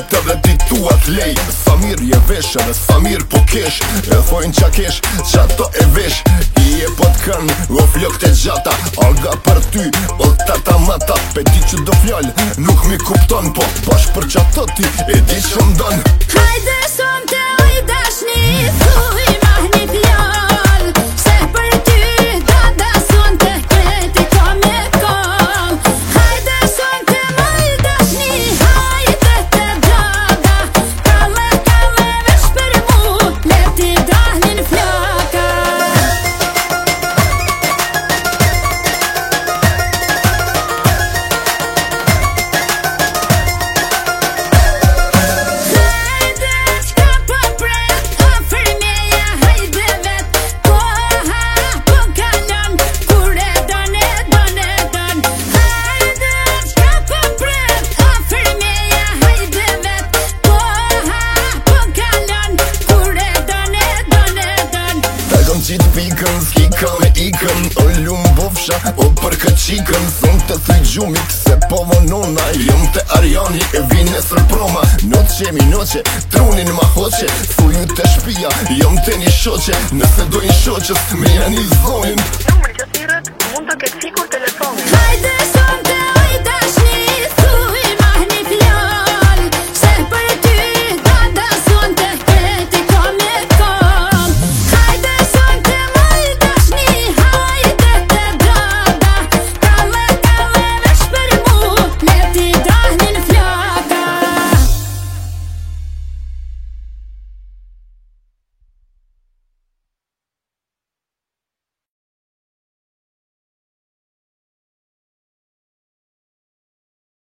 edhe ti tuat lej. Sa mirë je vesh edhe sa mirë po kesh, e thojnë qa kesh, qa to e vesh. I e po t'kën, o flok të gjata, aga për ty, o tata mata. Pe ti që do fjall, nuk mi kupton, po bash për qa to ti, e di që mdon. Hajde som të oj dashni, thuj ma një fjall, se për ty dada son të kreti ka me kom. Hajde som të oj dashni, hajde të dada, kalle kalle vesh për mu, leti dahlin flaka. Qit pikën, s'kika me ikën, o lumë bofsha, o për këtë qikën. Thonë të thuj gjumik, se po vonona, jëm të Arjani, e vine nesër proma. Noqe mi noqe, trunin ma hoqe, thuju të shpia, jëm të një shoqe. Nëse dojnë shoqës, me janë i zonin. Numër që thirrët mund të ketë fikur telefonin. Hajde